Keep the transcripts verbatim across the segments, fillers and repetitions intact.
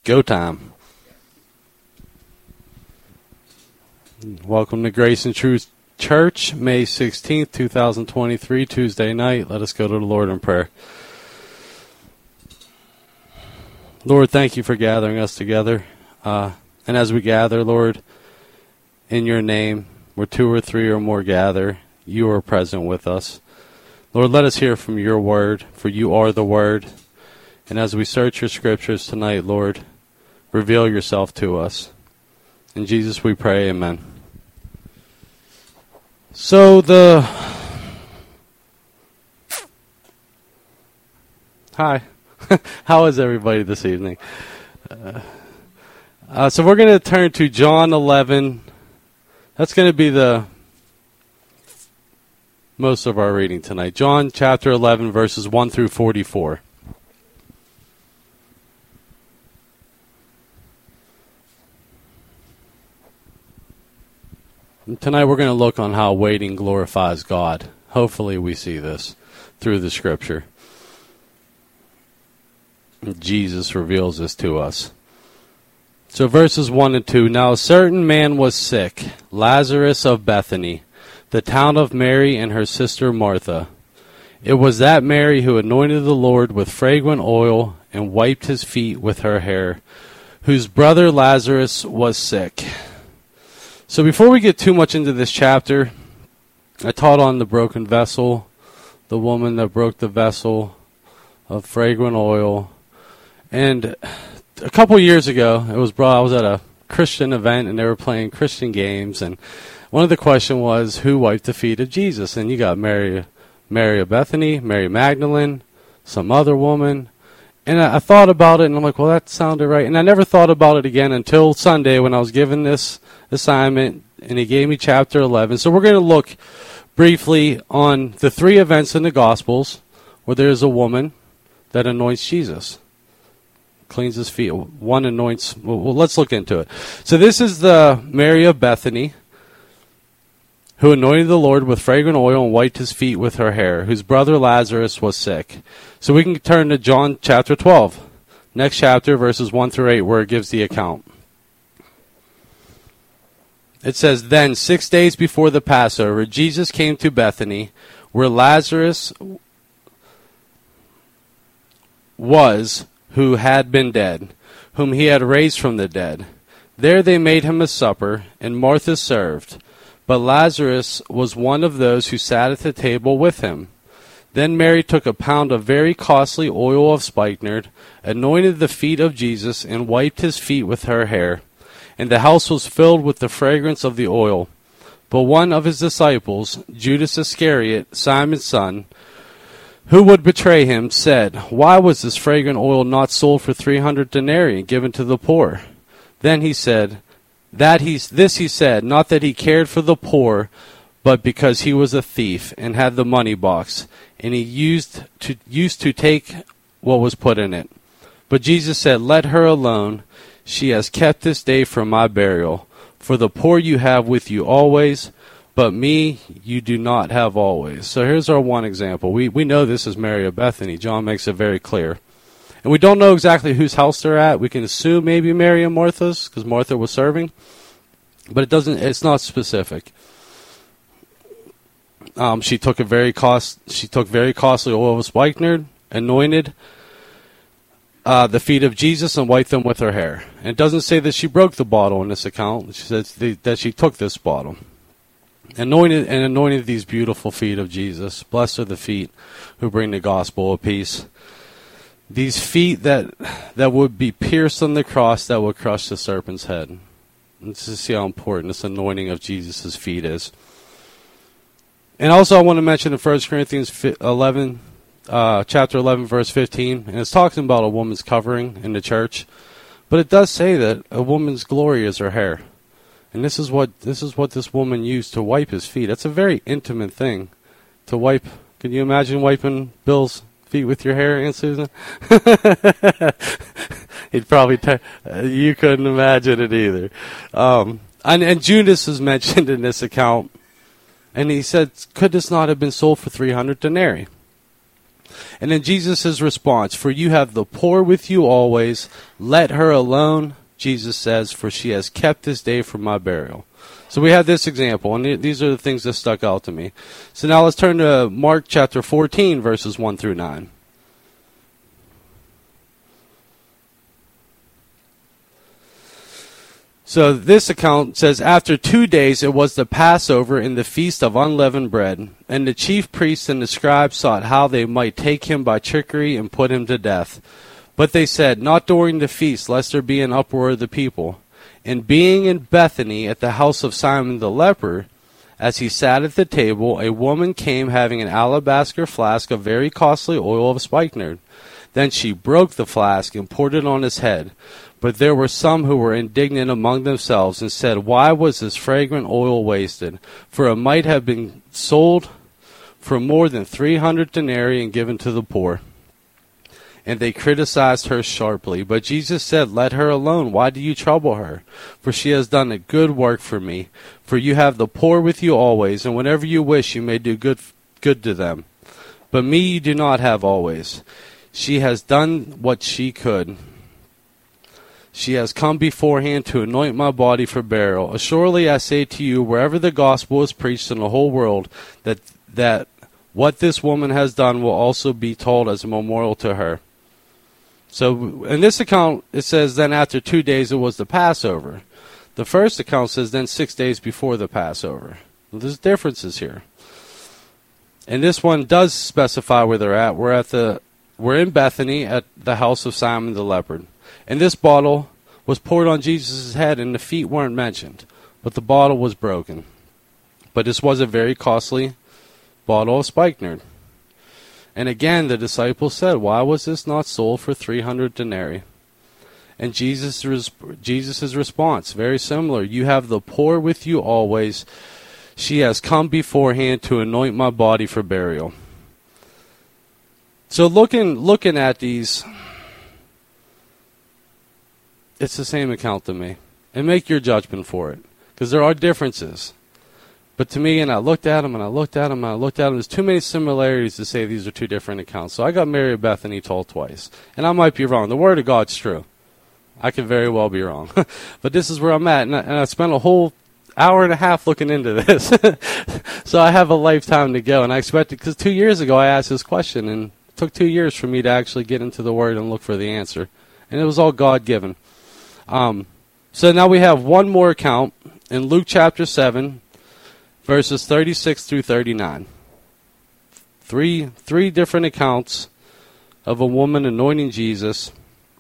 go time. Welcome to Grace and Truth Church, May sixteenth, twenty twenty-three, Tuesday night. Let us go to the Lord in prayer. Lord, thank you for gathering us together. Uh, and as we gather, Lord, in your name, where two or three or more gather, you are present with us. Lord, let us hear from your word, for you are the word. And as we search your scriptures tonight, Lord, reveal yourself to us. In Jesus we pray, amen. So the... Hi. How is everybody this evening? Uh, uh, so we're going to turn to John eleven. That's going to be the most of our reading tonight. John chapter eleven, verses one through forty-four. And tonight we're going to look on how waiting glorifies God. Hopefully we see this through the scripture. Jesus reveals this to us. So verses one and two. Now a certain man was sick, Lazarus of Bethany, the town of Mary and her sister Martha. It was that Mary who anointed the Lord with fragrant oil and wiped his feet with her hair, whose brother Lazarus was sick. So before we get too much into this chapter, I taught on the broken vessel, the woman that broke the vessel of fragrant oil. And a couple years ago, it was brought, I was at a Christian event and they were playing Christian games. And one of the questions was, who wiped the feet of Jesus? And you got Mary, Mary of Bethany, Mary Magdalene, some other woman. And I, I thought about it and I'm like, well, that sounded right. And I never thought about it again until Sunday when I was given this assignment and he gave me chapter eleven. So we're going to look briefly on the three events in the Gospels where there's a woman that anoints Jesus, cleans his feet. One anoints, well, well, let's look into it. So this is the Mary of Bethany who anointed the Lord with fragrant oil and wiped his feet with her hair, whose brother Lazarus was sick. So we can turn to John chapter twelve, next chapter, verses one through eight, where it gives the account. It says, Then six days before the Passover, Jesus came to Bethany, where Lazarus was, who had been dead, whom he had raised from the dead. There they made him a supper, and Martha served. But Lazarus was one of those who sat at the table with him. Then Mary took a pound of very costly oil of spikenard, anointed the feet of Jesus, and wiped his feet with her hair. And the house was filled with the fragrance of the oil. But one of his disciples, Judas Iscariot, Simon's son, who would betray him, said, Why was this fragrant oil not sold for three hundred denarii and given to the poor? Then he said, that he, this he said, not that he cared for the poor, but because he was a thief and had the money box, and he used to, used to take what was put in it. But Jesus said, Let her alone. She has kept this day for my burial. For the poor you have with you always, but me you do not have always. So here's our one example. We we know this is Mary of Bethany. John makes it very clear. And we don't know exactly whose house they're at. We can assume maybe Mary and Martha's, because Martha was serving. But it doesn't. It's not specific. Um, she took a very cost. She took very costly oil of spikenard, anointed Uh, the feet of Jesus and wiped them with her hair. And it doesn't say that she broke the bottle in this account. She says that she took this bottle. Anointed and anointed these beautiful feet of Jesus. Blessed are the feet who bring the gospel of peace. These feet that that would be pierced on the cross that would crush the serpent's head. Let's just see how important this anointing of Jesus' feet is. And also I want to mention in First Corinthians eleven, Uh, chapter eleven, verse fifteen, and it's talking about a woman's covering in the church, but it does say that a woman's glory is her hair, and this is what this is what this woman used to wipe his feet. That's a very intimate thing to wipe. Can you imagine wiping Bill's feet with your hair, Aunt Susan? He'd probably t- you couldn't imagine it either. Um, and, and Judas is mentioned in this account, and he said, "Could this not have been sold for three hundred denarii?" And then Jesus' response, for you have the poor with you always. Let her alone, Jesus says, for she has kept this day for my burial. So we have this example, and these are the things that stuck out to me. So now let's turn to Mark chapter fourteen, verses one through nine. So this account says, after two days it was the Passover in the feast of unleavened bread, and the chief priests and the scribes sought how they might take him by trickery and put him to death. But they said, not during the feast, lest there be an uproar of the people. And being in Bethany at the house of Simon the leper, as he sat at the table, a woman came having an alabaster flask of very costly oil of spikenard. Then she broke the flask and poured it on his head. But there were some who were indignant among themselves and said, why was this fragrant oil wasted? For it might have been sold for more than three hundred denarii and given to the poor. And they criticized her sharply. But Jesus said, let her alone. Why do you trouble her? For she has done a good work for me. For you have the poor with you always, and whenever you wish you may do good, good to them. But me you do not have always. She has done what she could. She has come beforehand to anoint my body for burial. Assuredly I say to you, wherever the gospel is preached in the whole world, that that what this woman has done will also be told as a memorial to her. So in this account, it says, then after two days it was the Passover. The first account says, then six days before the Passover. Well, there's differences here. And this one does specify where they're at. We're at the we're in Bethany at the house of Simon the leper. And this bottle was poured on Jesus' head, and the feet weren't mentioned. But the bottle was broken. But this was a very costly bottle of spikenard. And again, the disciples said, why was this not sold for three hundred denarii? And Jesus' Jesus' response, very similar. You have the poor with you always. She has come beforehand to anoint my body for burial. So looking looking at these, it's the same account to me. And make your judgment for it. Because there are differences. But to me, and I looked at them, and I looked at them, and I looked at them, there's too many similarities to say these are two different accounts. So I got Mary of Bethany told twice. And I might be wrong. The Word of God's true. I could very well be wrong. But this is where I'm at. And I, and I spent a whole hour and a half looking into this. So I have a lifetime to go. And I expected, because two years ago I asked this question, and it took two years for me to actually get into the Word and look for the answer. And it was all God-given. Um, so now we have one more account in Luke chapter seven, verses thirty-six through thirty-nine. Three, three different accounts of a woman anointing Jesus.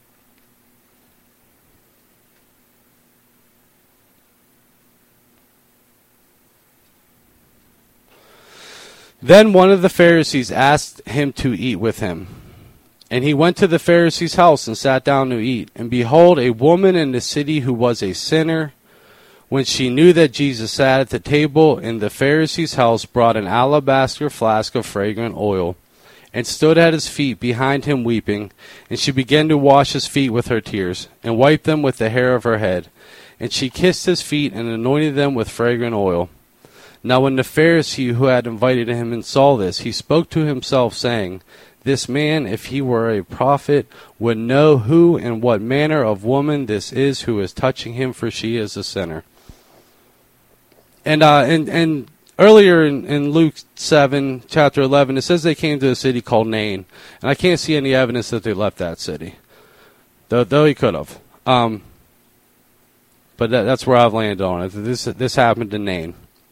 Then one of the Pharisees asked him to eat with him. And he went to the Pharisee's house and sat down to eat. And behold, a woman in the city who was a sinner, when she knew that Jesus sat at the table in the Pharisee's house, brought an alabaster flask of fragrant oil, and stood at his feet behind him weeping. And she began to wash his feet with her tears, and wiped them with the hair of her head. And she kissed his feet, and anointed them with fragrant oil. Now when the Pharisee who had invited him and saw this, he spoke to himself, saying, this man, if he were a prophet, would know who and what manner of woman this is who is touching him, for she is a sinner. And uh, and and earlier in, in Luke seven, chapter eleven, it says they came to a city called Nain, and I can't see any evidence that they left that city, though though he could have. Um, but that, that's where I've landed on it. This this happened in Nain,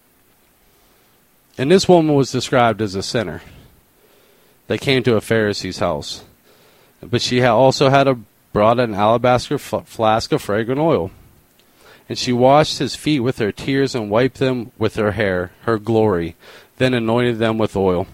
and this woman was described as a sinner. They came to a Pharisee's house, but she had also had a brought an alabaster f- flask of fragrant oil. And she washed his feet with her tears and wiped them with her hair, her glory, then anointed them with oil.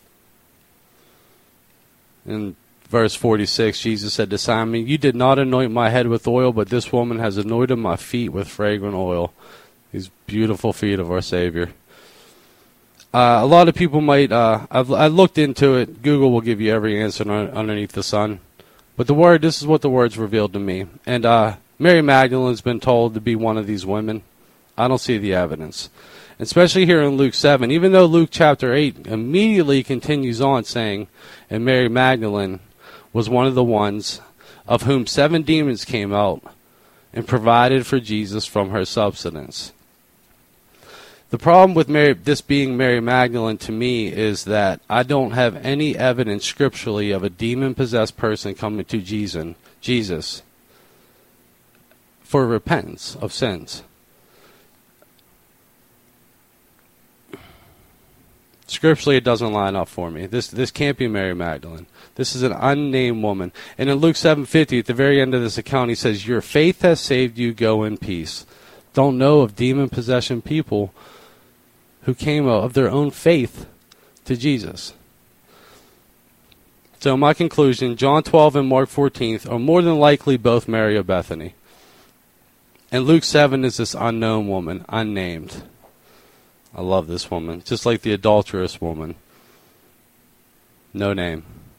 In verse forty-six, Jesus said to Simon, you did not anoint my head with oil, but this woman has anointed my feet with fragrant oil. These beautiful feet of our Savior. Uh, a lot of people might, uh, I've I looked into it. Google will give you every answer on, underneath the sun. But the word, this is what the word's revealed to me. And uh, Mary Magdalene's been told to be one of these women. I don't see the evidence. Especially here in Luke seven, even though Luke chapter eight immediately continues on saying, and Mary Magdalene was one of the ones of whom seven demons came out and provided for Jesus from her substance. The problem with Mary, this being Mary Magdalene to me is that I don't have any evidence scripturally of a demon-possessed person coming to Jesus, Jesus for repentance of sins. Scripturally, it doesn't line up for me. This this can't be Mary Magdalene. This is an unnamed woman. And in Luke seven fifty, at the very end of this account, he says, "Your faith has saved you. Go in peace." Don't know of demon-possession people who came of their own faith to Jesus. So my conclusion, John twelve and Mark fourteen are more than likely both Mary of Bethany. And Luke seven is this unknown woman, unnamed. I love this woman. Just like the adulterous woman. No name.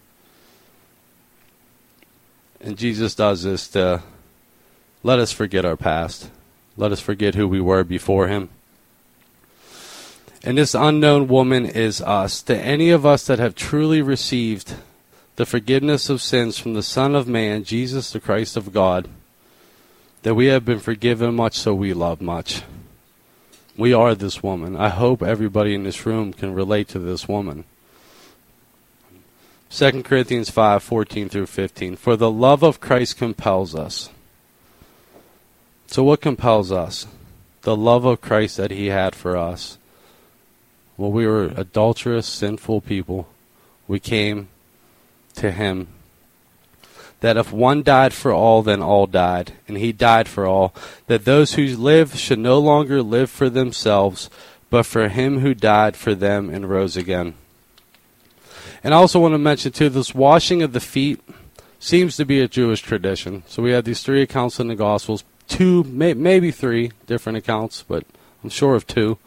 And Jesus does this to let us forget our past. Let us forget who we were before him. And this unknown woman is us. To any of us that have truly received the forgiveness of sins from the Son of Man, Jesus the Christ of God, that we have been forgiven much, so we love much. We are this woman. I hope everybody in this room can relate to this woman. Second Corinthians five, fourteen through fifteen. For the love of Christ compels us. So what compels us? The love of Christ that he had for us. Well, we were adulterous, sinful people. We came to him. That if one died for all, then all died, and he died for all, that those who live should no longer live for themselves, but for him who died for them and rose again. And I also want to mention, too, this washing of the feet seems to be a Jewish tradition. So we have these three accounts in the Gospels, two, may, maybe three different accounts, but I'm sure of two.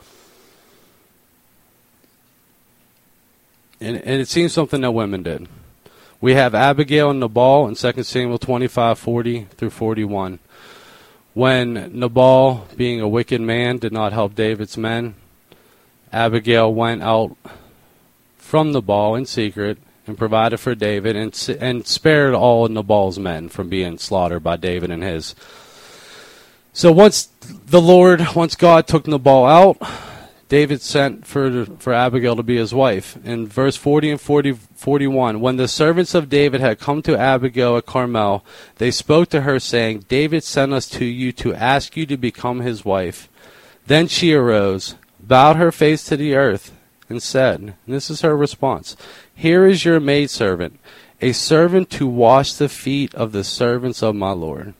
And, and it seems something that women did. We have Abigail and Nabal in Second Samuel twenty-five, forty through forty-one. When Nabal, being a wicked man, did not help David's men, Abigail went out from Nabal in secret and provided for David and, and spared all of Nabal's men from being slaughtered by David and his. So once the Lord, once God took Nabal out, David sent for for Abigail to be his wife. In verse forty and forty, forty-one, when the servants of David had come to Abigail at Carmel, they spoke to her, saying, David sent us to you to ask you to become his wife. Then she arose, bowed her face to the earth, and said, and this is her response, Here is your maidservant, a servant to wash the feet of the servants of my Lord.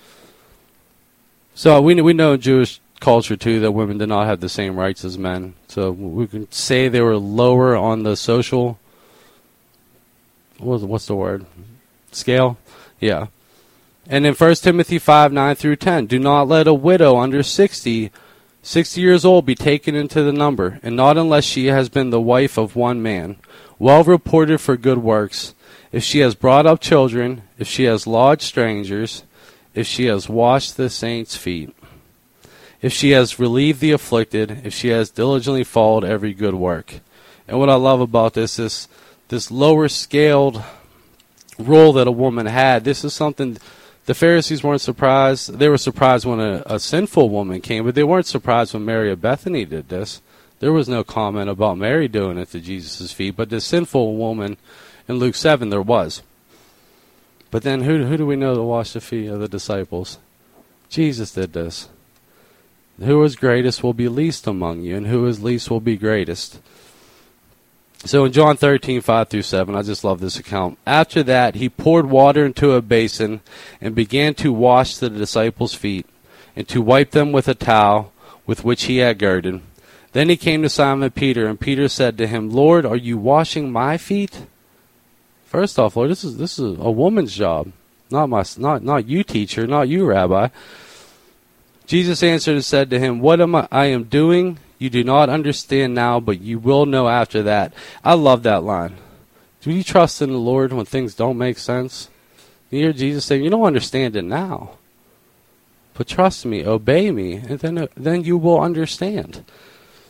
So we we know in Jewish culture too that women did not have the same rights as men. So we can say they were lower on the social, what's what's the word, scale? Yeah. And in First Timothy five, nine through ten, do not let a widow under sixty, sixty years old be taken into the number, and not unless she has been the wife of one man, well reported for good works, if she has brought up children, if she has lodged strangers, if she has washed the saints' feet, if she has relieved the afflicted, if she has diligently followed every good work. And what I love about this is this lower scaled role that a woman had. This is something the Pharisees weren't surprised. They were surprised when a, a sinful woman came, but they weren't surprised when Mary of Bethany did this. There was no comment about Mary doing it to Jesus' feet, but the sinful woman in Luke seven there was. But then who, who do we know to wash the feet of the disciples? Jesus did this. Who is greatest will be least among you, and who is least will be greatest. So in John thirteen, five through seven, I just love this account. After that, he poured water into a basin and began to wash the disciples' feet and to wipe them with a towel with which he had girded. Then he came to Simon Peter, and Peter said to him, Lord, are you washing my feet? First off, Lord, this is this is a woman's job, not my, not not you, teacher, not you, Rabbi. Jesus answered and said to him, What am I, I am doing? You do not understand now, but you will know after that. I love that line. Do you trust in the Lord when things don't make sense? You hear Jesus saying, you don't understand it now. But trust me, obey me, and then, then you will understand.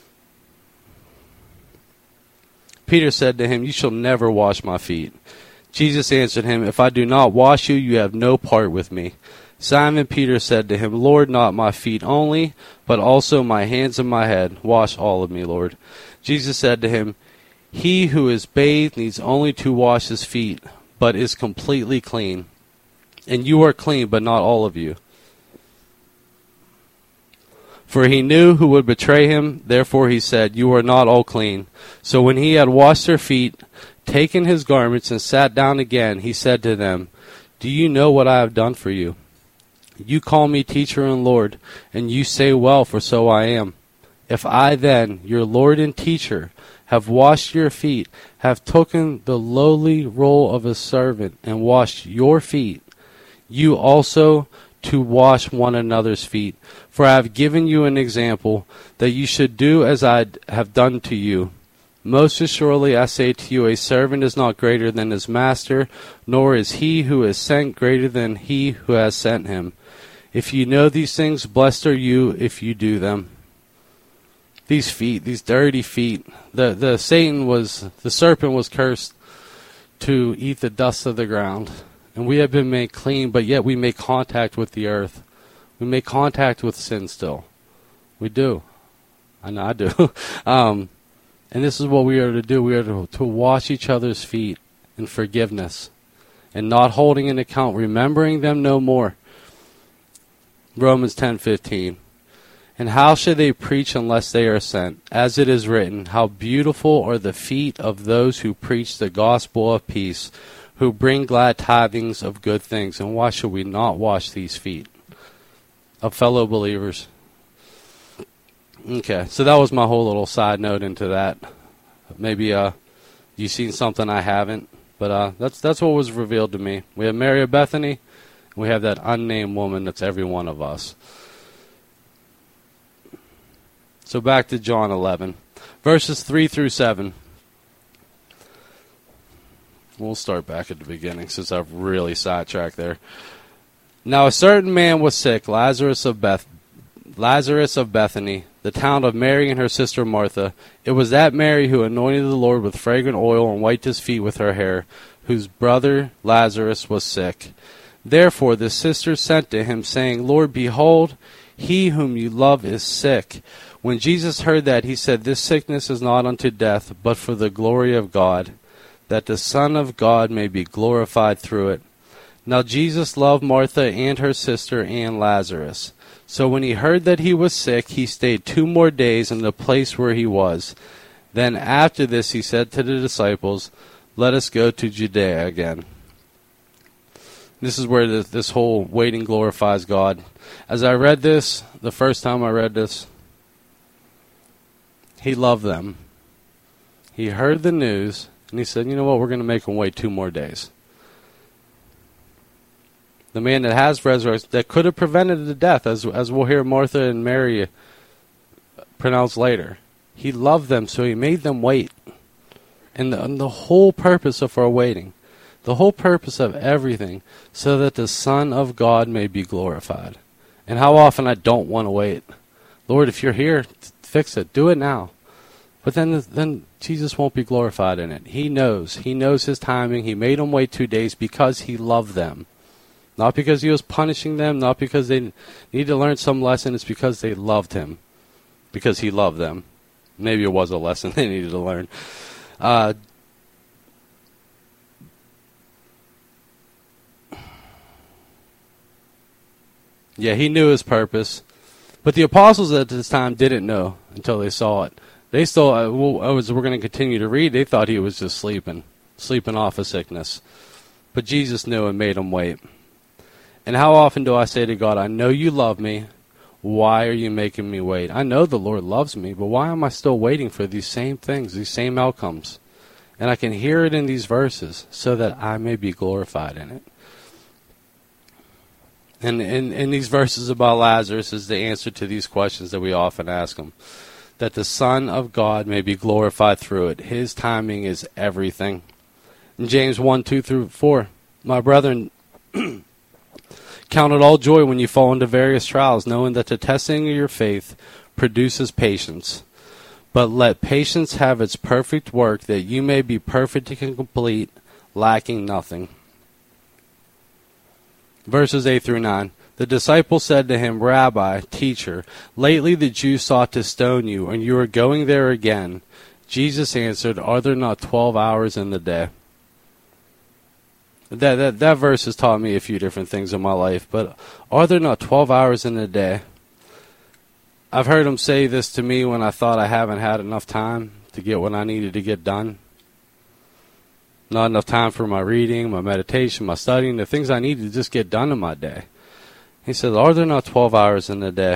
Peter said to him, "You shall never wash my feet." Jesus answered him, "If I do not wash you, you have no part with me." Simon Peter said to him, "Lord, not my feet only, but also my hands and my head. Wash all of me, Lord." Jesus said to him, "He who is bathed needs only to wash his feet, but is completely clean. And you are clean, but not all of you." For he knew who would betray him, therefore he said, "You are not all clean." So when he had washed their feet, taken his garments, and sat down again, he said to them, "Do you know what I have done for you? You call me teacher and Lord, and you say, well, for so I am. If I then, your Lord and teacher, have washed your feet, have taken the lowly role of a servant, and washed your feet, you also to wash one another's feet. For I have given you an example, that you should do as I have done to you. Most assuredly I say to you, a servant is not greater than his master, nor is he who is sent greater than he who has sent him. If you know these things, blessed are you if you do them. These feet, these dirty feet, the, the Satan was, the serpent was cursed to eat the dust of the ground. And we have been made clean, but yet we make contact with the earth. We make contact with sin still. We do. I know I do. um, and this is what we are to do. We are to, to wash each other's feet in forgiveness and not holding an account, remembering them no more. Romans ten fifteen. And how should they preach unless they are sent? As it is written, how beautiful are the feet of those who preach the gospel of peace, who bring glad tidings of good things. And why should we not wash these feet of fellow believers? Okay, so that was my whole little side note into that. Maybe uh, you've seen something I haven't, but uh, that's that's what was revealed to me. We have Mary of Bethany, and we have that unnamed woman that's every one of us. So back to John eleven, verses three through seven. We'll start back at the beginning since I've really sidetracked there. Now a certain man was sick, Lazarus of Beth, Lazarus of Bethany, the town of Mary and her sister Martha. It was that Mary who anointed the Lord with fragrant oil and wiped his feet with her hair, whose brother Lazarus was sick. Therefore the sisters sent to him, saying, Lord, behold, he whom you love is sick. When Jesus heard that, he said, This sickness is not unto death, but for the glory of God, that the Son of God may be glorified through it. Now Jesus loved Martha and her sister and Lazarus. So when he heard that he was sick, he stayed two more days in the place where he was. Then after this he said to the disciples, Let us go to Judea again. This is where this, this whole waiting glorifies God. As I read this, the first time I read this, he loved them. He heard the news, and he said, you know what, we're going to make him wait two more days. The man that has resurrected, that could have prevented the death, as as we'll hear Martha and Mary pronounce later. He loved them, so he made them wait. And the, and the whole purpose of our waiting, the whole purpose of everything, so that the Son of God may be glorified. And how often I don't want to wait. Lord, if you're here, fix it. Do it now. But then then Jesus won't be glorified in it. He knows. He knows his timing. He made them wait two days because he loved them. Not because he was punishing them, not because they need to learn some lesson. It's because they loved him. Because he loved them. Maybe it was a lesson they needed to learn. Uh, yeah, he knew his purpose. But the apostles at this time didn't know until they saw it. They still, uh, well, as we're going to continue to read, they thought he was just sleeping, sleeping off of sickness. But Jesus knew and made him wait. And how often do I say to God, I know you love me. Why are you making me wait? I know the Lord loves me, but why am I still waiting for these same things, these same outcomes? And I can hear it in these verses so that I may be glorified in it. And in, in these verses about Lazarus is the answer to these questions that we often ask him. That the Son of God may be glorified through it. His timing is everything. In James one, two through four, my brethren, count it all joy when you fall into various trials, knowing that the testing of your faith produces patience. But let patience have its perfect work, that you may be perfect and complete, lacking nothing. Verses eight through nine. The disciples said to him, Rabbi, teacher, lately the Jews sought to stone you, and you are going there again. Jesus answered, Are there not twelve hours in the day? That, that, that verse has taught me a few different things in my life, but are there not twelve hours in the day? I've heard him say this to me when I thought I haven't had enough time to get what I needed to get done. Not enough time for my reading, my meditation, my studying, the things I need to just get done in my day. He says, are there not twelve hours in the day?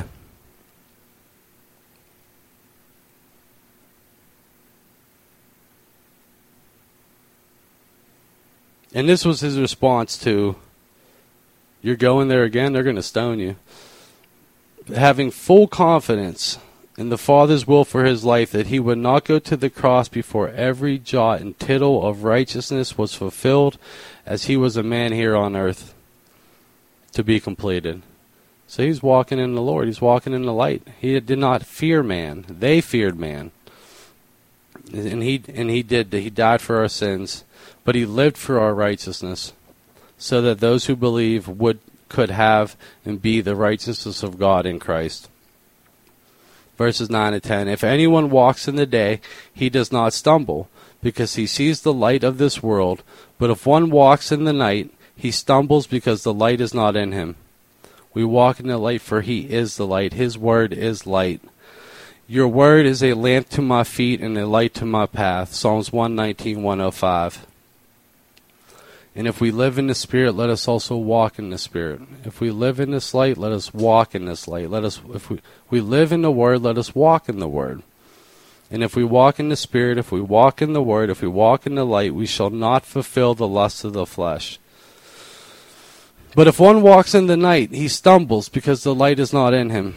And this was his response to, you're going there again, they're going to stone you. Having full confidence in the Father's will for his life, that he would not go to the cross before every jot and tittle of righteousness was fulfilled, as he was a man here on earth to be completed. So he's walking in the Lord. He's walking in the light. He did not fear man. They feared man. And he and he did. He died for our sins, but he lived for our righteousness, so that those who believe would could have and be the righteousness of God in Christ. Verses nine and ten. If anyone walks in the day, he does not stumble, because he sees the light of this world. But if one walks in the night, he stumbles, because the light is not in him. We walk in the light, for he is the light. His word is light. Your word is a lamp to my feet and a light to my path. Psalms one nineteen, one oh five. And if we live in the Spirit, let us also walk in the Spirit. If we live in this light, let us walk in this light. Let us, if we, we live in the Word, let us walk in the Word. And if we walk in the Spirit, if we walk in the Word, if we walk in the light, we shall not fulfill the lusts of the flesh. But if one walks in the night, he stumbles, because the light is not in him.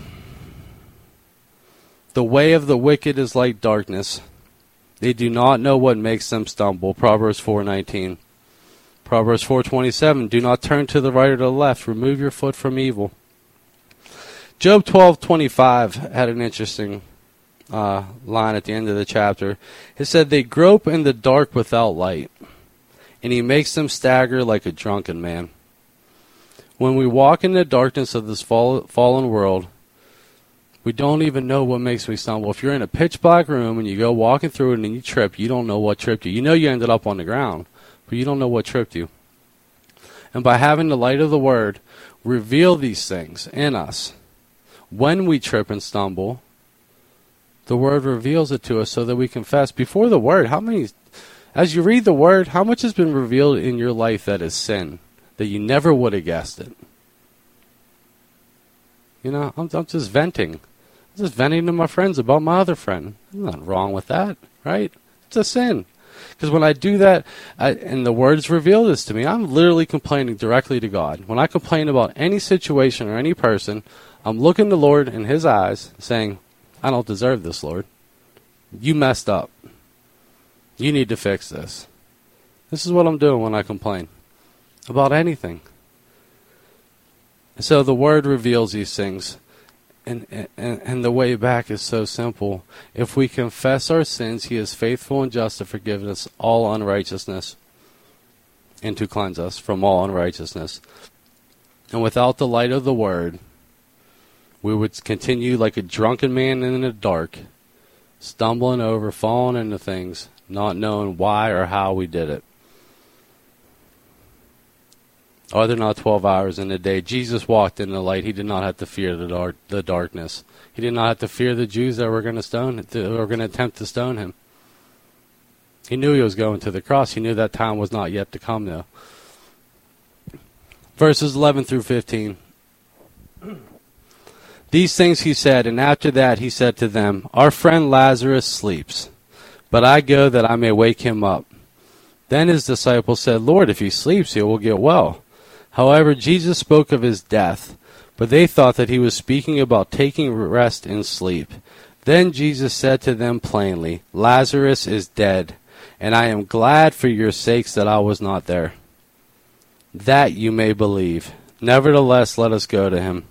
The way of the wicked is like darkness. They do not know what makes them stumble. Proverbs four nineteen. Proverbs four twenty-seven. Do not turn to the right or the left. Remove your foot from evil. Job twelve twenty-five had an interesting uh, line at the end of the chapter. It said, they grope in the dark without light, and he makes them stagger like a drunken man. When we walk in the darkness of this fall, fallen world, we don't even know what makes me stumble. If you're in a pitch black room and you go walking through it and you trip, you don't know what tripped you. You know you ended up on the ground, but you don't know what tripped you. And by having the light of the Word reveal these things in us, when we trip and stumble, the Word reveals it to us so that we confess. Before the Word, how many, as you read the Word, how much has been revealed in your life that is sin, that you never would have guessed it? You know, I'm, I'm just venting. I'm just venting to my friends about my other friend. There's nothing wrong with that, right? It's a sin. Because when I do that, I, and the words reveal this to me, I'm literally complaining directly to God. When I complain about any situation or any person, I'm looking to the Lord in His eyes, saying, I don't deserve this, Lord. You messed up. You need to fix this. This is what I'm doing when I complain about anything. So the Word reveals these things. And, and and the way back is so simple. If we confess our sins, He is faithful and just to forgive us all unrighteousness and to cleanse us from all unrighteousness. And without the light of the Word, we would continue like a drunken man in the dark, stumbling over, falling into things, not knowing why or how we did it. Are there not twelve hours in a day? Jesus walked in the light. He did not have to fear the dark, the darkness. He did not have to fear the Jews that were going to stone, that were going to attempt to stone him. He knew he was going to the cross. He knew that time was not yet to come, though. Verses eleven through fifteen. These things he said, and after that he said to them, Our friend Lazarus sleeps, but I go that I may wake him up. Then his disciples said, Lord, if he sleeps, he will get well. However, Jesus spoke of his death, but they thought that he was speaking about taking rest in sleep. Then Jesus said to them plainly, Lazarus is dead, and I am glad for your sakes that I was not there, that you may believe. Nevertheless, let us go to him.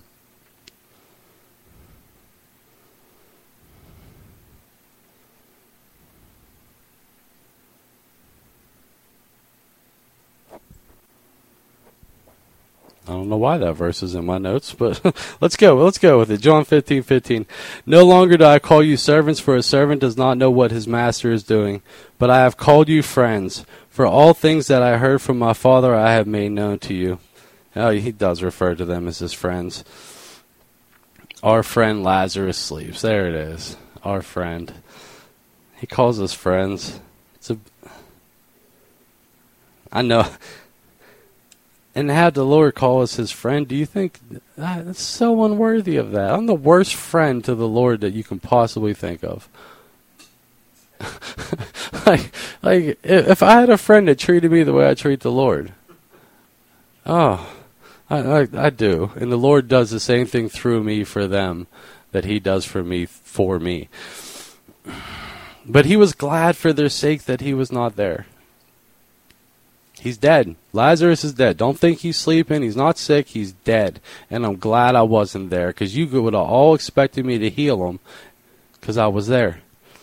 I don't know why that verse is in my notes, but let's go. Let's go with it. John fifteen fifteen. No longer do I call you servants, for a servant does not know what his master is doing. But I have called you friends, for all things that I heard from my Father I have made known to you. Oh, he does refer to them as his friends. Our friend Lazarus sleeps. There it is. Our friend. He calls us friends. It's a. I know. And had the Lord call us his friend, do you think that's so unworthy of that? I'm the worst friend to the Lord that you can possibly think of. like, like if I had a friend that treated me the way I treat the Lord, oh, I, I, I do. And the Lord does the same thing through me for them that he does for me for me. But he was glad for their sake that he was not there. He's dead. Lazarus is dead. Don't think he's sleeping. He's not sick. He's dead. And I'm glad I wasn't there, because you would have all expected me to heal him because I was there.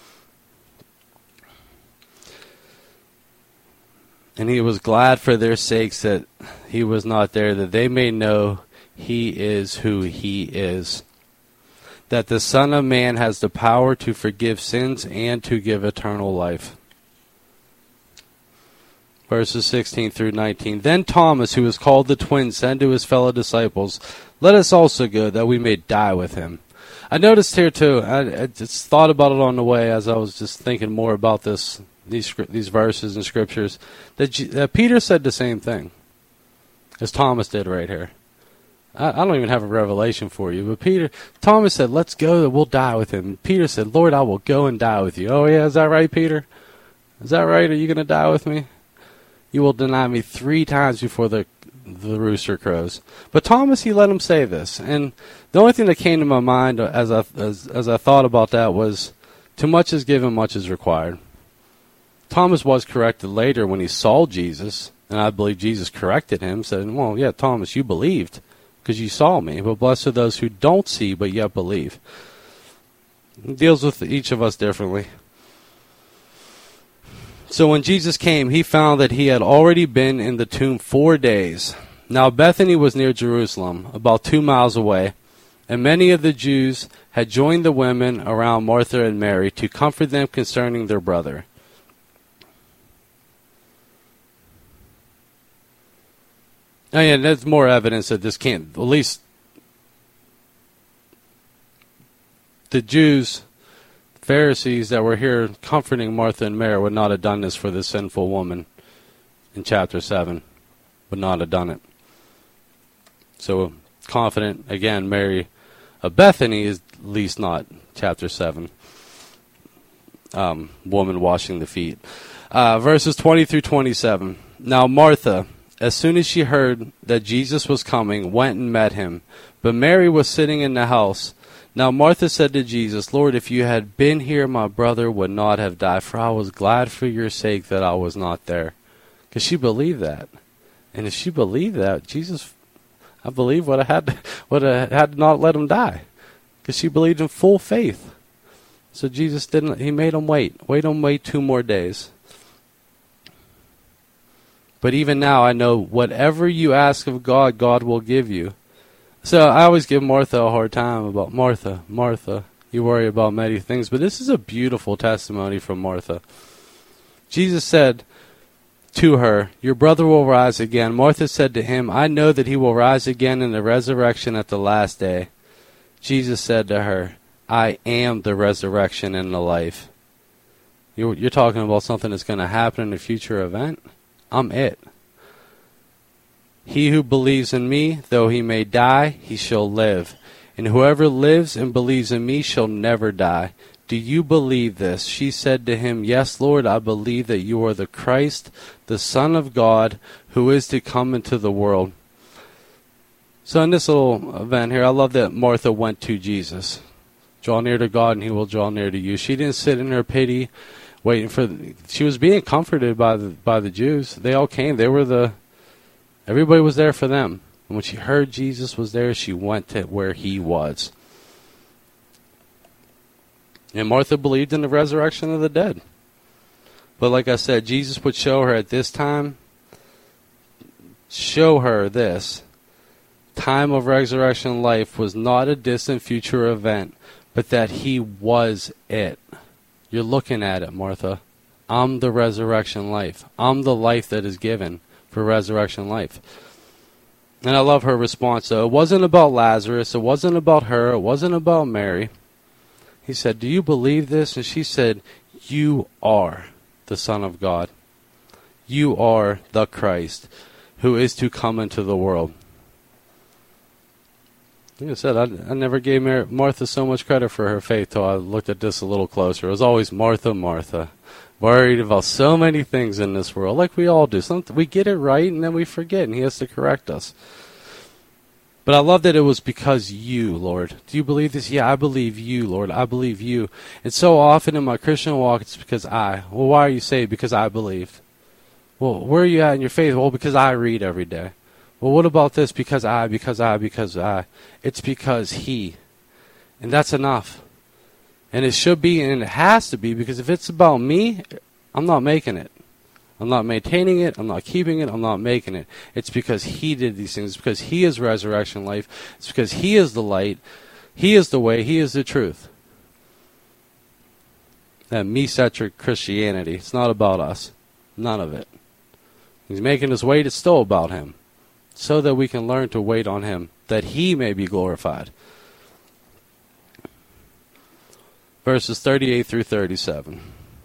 And he was glad for their sakes that he was not there, that they may know he is who he is. That the Son of Man has the power to forgive sins and to give eternal life. Verses sixteen through nineteen. Then Thomas, who was called the twin, said to his fellow disciples, let us also go, that we may die with him. I noticed here too, I, I just thought about it on the way as I was just thinking more about this, these these verses and scriptures, that, G, that Peter said the same thing as Thomas did right here. I, I don't even have a revelation for you, but Peter, Thomas said, let's go, that we'll die with him. Peter said, Lord, I will go and die with you. Oh yeah, is that right, Peter? Is that right? Are you going to die with me? You will deny me three times before the the rooster crows. But Thomas, he let him say this. And the only thing that came to my mind as I, as, as I thought about that was, too much is given, much is required. Thomas was corrected later when he saw Jesus, and I believe Jesus corrected him, said, well, yeah, Thomas, you believed because you saw me, but blessed are those who don't see but yet believe. It deals with each of us differently. So when Jesus came, he found that he had already been in the tomb four days. Now Bethany was near Jerusalem, about two miles away, and many of the Jews had joined the women around Martha and Mary to comfort them concerning their brother. Oh yeah, there's more evidence that this can't, at least the Jews, Pharisees that were here comforting Martha and Mary would not have done this for the sinful woman in chapter seven. Would not have done it. So confident, again, Mary of Bethany is at least not chapter seven. Um, woman washing the feet. Uh, verses twenty through twenty-seven. Now Martha, as soon as she heard that Jesus was coming, went and met him. But Mary was sitting in the house. Now Martha said to Jesus, Lord, if you had been here, my brother would not have died, for I was glad for your sake that I was not there. Because she believed that. And if she believed that, Jesus, I believe, would have had, would have had not let him die. Because she believed in full faith. So Jesus didn't, he made him wait. Wait him wait two more days. But even now I know whatever you ask of God, God will give you. So I always give Martha a hard time about Martha, Martha. You worry about many things, but this is a beautiful testimony from Martha. Jesus said to her, your brother will rise again. Martha said to him, I know that he will rise again in the resurrection at the last day. Jesus said to her, I am the resurrection and the life. You're, you're talking about something that's going to happen in a future event? I'm it. He who believes in me, though he may die, he shall live. And whoever lives and believes in me shall never die. Do you believe this? She said to him, yes, Lord, I believe that you are the Christ, the Son of God, who is to come into the world. So in this little event here, I love that Martha went to Jesus. Draw near to God and he will draw near to you. She didn't sit in her pity, waiting for, the, she was being comforted by the, by the Jews. They all came. They were the, everybody was there for them. And when she heard Jesus was there, she went to where he was. And Martha believed in the resurrection of the dead. But like I said, Jesus would show her at this time, show her this, time of resurrection life was not a distant future event, but that he was it. You're looking at it, Martha. I'm the resurrection life. I'm the life that is given for resurrection life. And I love her response, though. It wasn't about Lazarus. It wasn't about her. It wasn't about Mary. He said, do you believe this? And she said, you are the Son of God. You are the Christ who is to come into the world. Like I said, I, I never gave Mar- Martha so much credit for her faith till I looked at this a little closer. It was always Martha, Martha. Worried about so many things in this world, like we all do. Some, we get it right, and then we forget, and he has to correct us. But I love that it was because you, Lord. Do you believe this? Yeah, I believe you, Lord. I believe you. And so often in my Christian walk, it's because I. Well, why are you saved? Because I believed. Well, where are you at in your faith? Well, because I read every day. Well, what about this? Because I, because I, because I. It's because he. And that's enough. And it should be, and it has to be, because if it's about me, I'm not making it. I'm not maintaining it. I'm not keeping it. I'm not making it. It's because he did these things. It's because he is resurrection life. It's because he is the light. He is the way. He is the truth. That me-centric Christianity. It's not about us. None of it. He's making us wait. It's still about him. So that we can learn to wait on him. That he may be glorified. Verses thirty-eight through thirty-seven.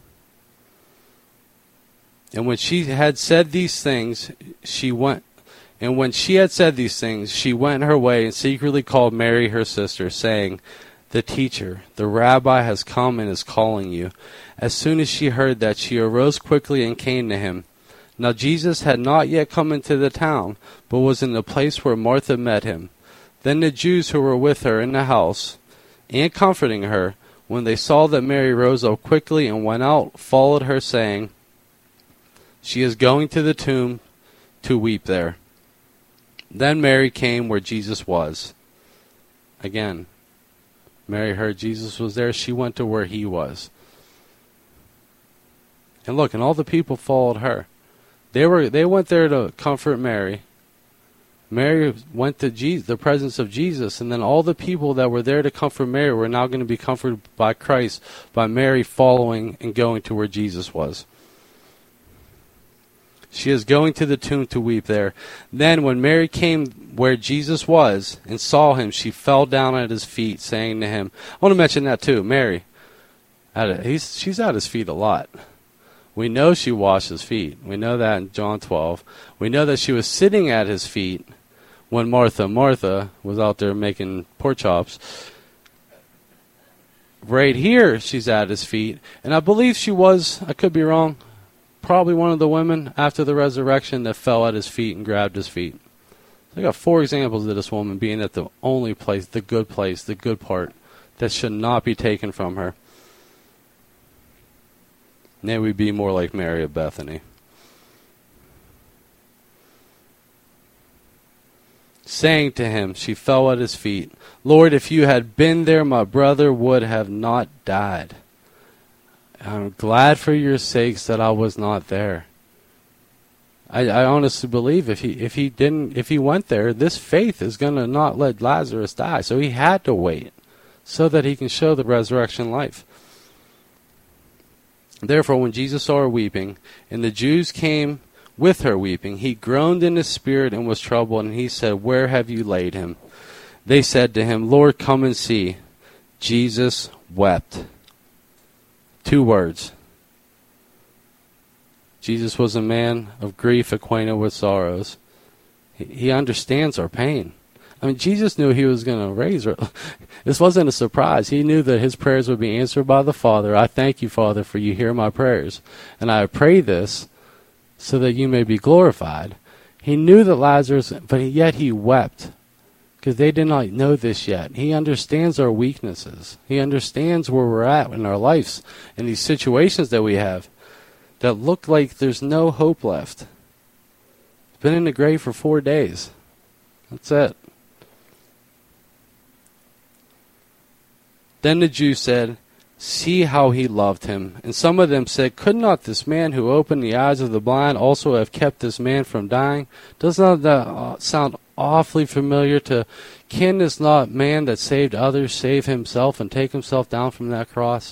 And when she had said these things, she went. And when she had said these things, she went her way and secretly called Mary her sister, saying, the teacher, the rabbi, has come and is calling you. As soon as she heard that, she arose quickly and came to him. Now Jesus had not yet come into the town, but was in the place where Martha met him. Then the Jews who were with her in the house, and comforting her, when they saw that Mary rose up quickly and went out, followed her, saying, she is going to the tomb to weep there. Then Mary came where Jesus was. Again, Mary heard Jesus was there. She went to where he was. And look, and all the people followed her. They were they went there to comfort Mary. Mary went to Jesus, the presence of Jesus, and then all the people that were there to comfort Mary were now going to be comforted by Christ, by Mary following and going to where Jesus was. She is going to the tomb to weep there. Then when Mary came where Jesus was and saw him, she fell down at his feet, saying to him, I want to mention that too, Mary. At he's, she's at his feet a lot. We know she washed his feet. We know that in John twelve. We know that she was sitting at his feet when Martha, Martha was out there making pork chops. Right here, she's at his feet. And I believe she was, I could be wrong, probably one of the women after the resurrection that fell at his feet and grabbed his feet. I got four examples of this woman being at the only place, the good place, the good part, that should not be taken from her. May we be more like Mary of Bethany. Saying to him, she fell at his feet, Lord, if you had been there, my brother would have not died. I'm glad for your sakes that I was not there. I, I honestly believe if he if he didn't if he went there, this faith is going to not let Lazarus die. So he had to wait so that he can show the resurrection life. Therefore, when Jesus saw her weeping, and the Jews came with her weeping, he groaned in his spirit and was troubled, and he said, where have you laid him? They said to him, Lord, come and see. Jesus wept. Two words. Jesus was a man of grief, acquainted with sorrows. He, he understands our pain. I mean, Jesus knew he was going to raise her. This wasn't a surprise. He knew that his prayers would be answered by the Father. I thank you, Father, for you hear my prayers. And I pray this so that you may be glorified. He knew that Lazarus, but yet he wept because they did not know this yet. He understands our weaknesses. He understands where we're at in our lives and these situations that we have that look like there's no hope left. Been in the grave for four days. That's it. Then the Jews said, see how he loved him. And some of them said, could not this man who opened the eyes of the blind also have kept this man from dying? Does not that sound awfully familiar to, can this not man that saved others save himself and take himself down from that cross?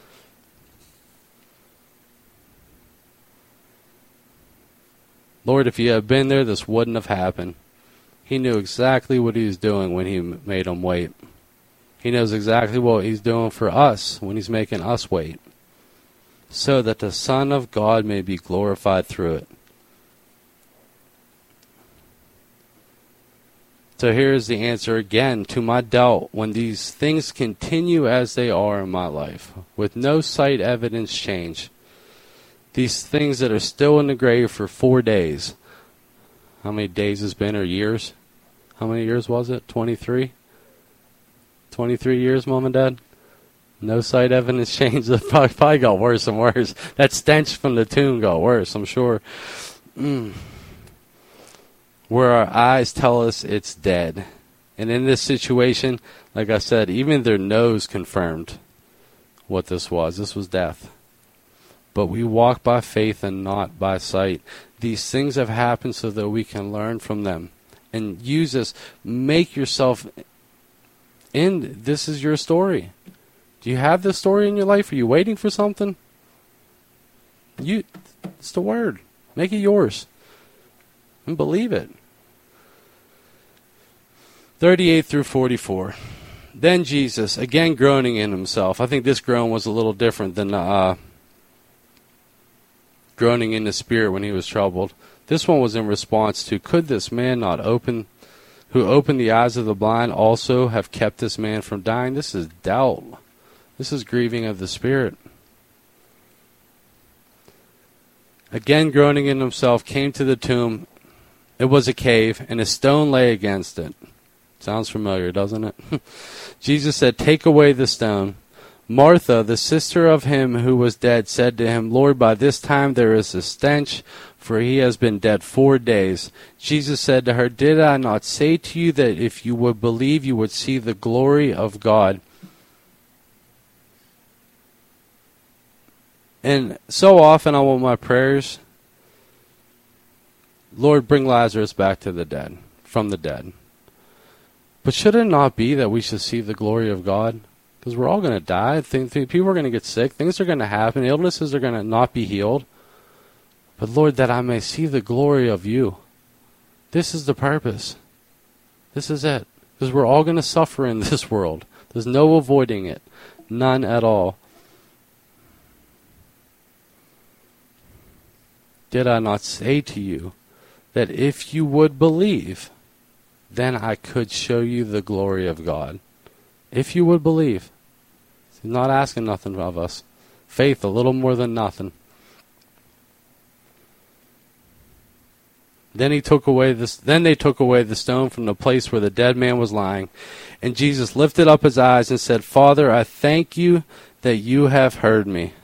Lord, if you had been there, this wouldn't have happened. He knew exactly what he was doing when he made him wait. He knows exactly what he's doing for us when he's making us wait, so that the Son of God may be glorified through it. So here's the answer again to my doubt. When these things continue as they are in my life, with no sight evidence change, these things that are still in the grave for four days. How many days has been, or years? How many years was it? twenty-three? twenty-three years, Mom and Dad? No sight evidence change. It probably, probably got worse and worse. That stench from the tomb got worse, I'm sure. Mm. Where our eyes tell us it's dead. And in this situation, like I said, even their nose confirmed what this was. This was death. But we walk by faith and not by sight. These things have happened so that we can learn from them and use this. Make yourself in. This is your story. Do you have this story in your life? Are you waiting for something? You, it's the word. Make it yours and believe it. thirty-eight through forty-four. Then Jesus, again groaning in himself. I think this groan was a little different than uh, groaning in the spirit when he was troubled. This one was in response to, could this man not open, who opened the eyes of the blind, also have kept this man from dying? This is doubt. This is grieving of the spirit. Again groaning in himself, came to the tomb. It was a cave, and a stone lay against it. Sounds familiar, doesn't it? Jesus said, take away the stone. Martha, the sister of him who was dead, said to him, Lord, by this time there is a stench, for he has been dead four days. Jesus said to her, did I not say to you that if you would believe, you would see the glory of God? And so often I want my prayers, Lord, bring Lazarus back to the dead, from the dead. But should it not be that we should see the glory of God? Because we're all going to die. Think, think, people are going to get sick. Things are going to happen. Illnesses are going to not be healed. But Lord, that I may see the glory of you. This is the purpose. This is it. Because we're all going to suffer in this world. There's no avoiding it. None at all. Did I not say to you that if you would believe, then I could show you the glory of God? If you would believe. He's not asking nothing of us. Faith, a little more than nothing. Then he took away this. Then they took away the stone from the place where the dead man was lying. And Jesus lifted up his eyes and said, Father, I thank you that you have heard me.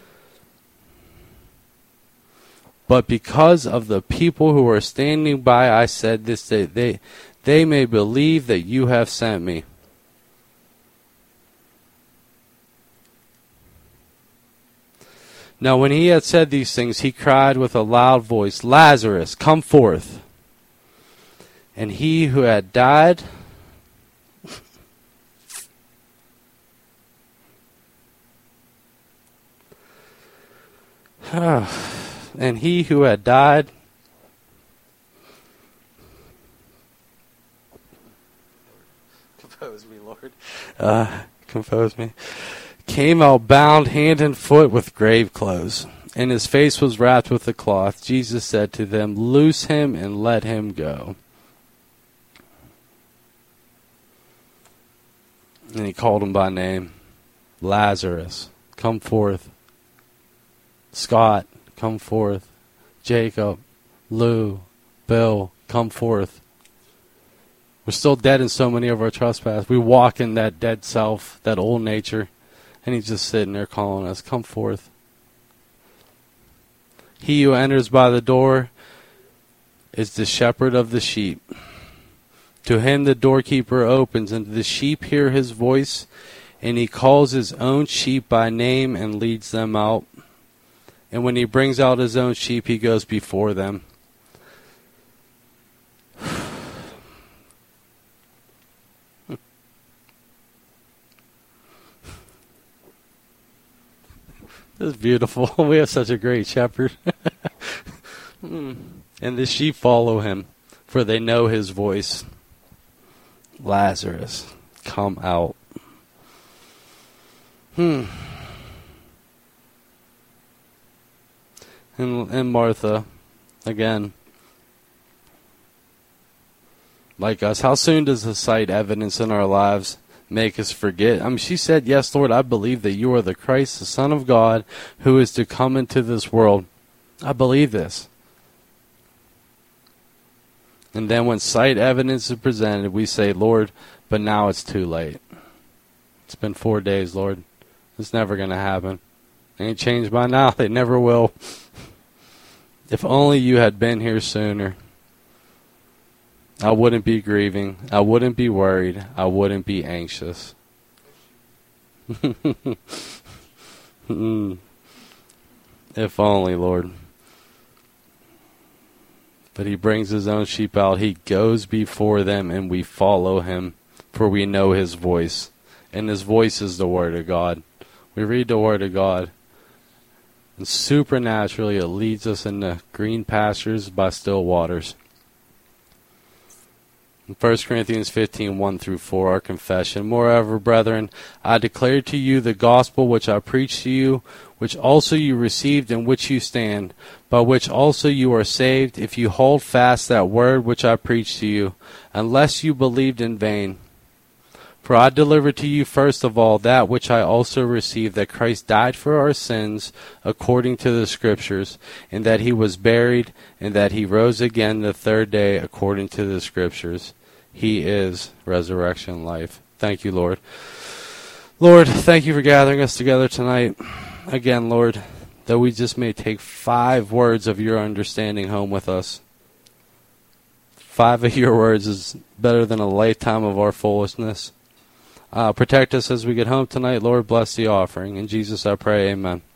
But because of the people who are standing by, I said this, that they, they may believe that you have sent me. Now when he had said these things, he cried with a loud voice, Lazarus, come forth. And he who had died and he who had died compose me, Lord. Uh, compose me. Came out bound hand and foot with grave clothes, and his face was wrapped with a cloth. Jesus said to them, loose him and let him go. And he called him by name. Lazarus, come forth. Scott, come forth. Jacob, Lou, Bill, come forth. We're still dead in so many of our trespasses. We walk in that dead self, that old nature. And he's just sitting there calling us, come forth. He who enters by the door is the shepherd of the sheep. To him the doorkeeper opens, and the sheep hear his voice, and he calls his own sheep by name and leads them out. And when he brings out his own sheep, he goes before them. It's beautiful. We have such a great shepherd. And the sheep follow him, for they know his voice. Lazarus, come out. Hmm. And, and Martha, again, like us, how soon does the sight evidence in our lives make us forget? I mean, she said, yes, Lord, I believe that you are the Christ, the Son of God, who is to come into this world. I believe this. And then when sight evidence is presented, we say, Lord, but now it's too late. It's been four days, Lord. It's never going to happen. They ain't changed by now. They never will. If only you had been here sooner. I wouldn't be grieving. I wouldn't be worried. I wouldn't be anxious. mm. If only, Lord. But he brings his own sheep out. He goes before them, and we follow him, for we know his voice. And his voice is the word of God. We read the word of God, and supernaturally it leads us into green pastures by still waters. In First Corinthians fifteen, one through four, our confession. Moreover, brethren, I declare to you the gospel which I preached to you, which also you received, in which you stand, by which also you are saved, if you hold fast that word which I preached to you, unless you believed in vain. For I delivered to you first of all that which I also received, that Christ died for our sins according to the Scriptures, and that he was buried, and that he rose again the third day according to the Scriptures. He is resurrection life. Thank you, Lord. Lord, thank you for gathering us together tonight. Again, Lord, that we just may take five words of your understanding home with us. Five of your words is better than a lifetime of our foolishness. Uh, protect us as we get home tonight. Lord, bless the offering. In Jesus I pray, amen.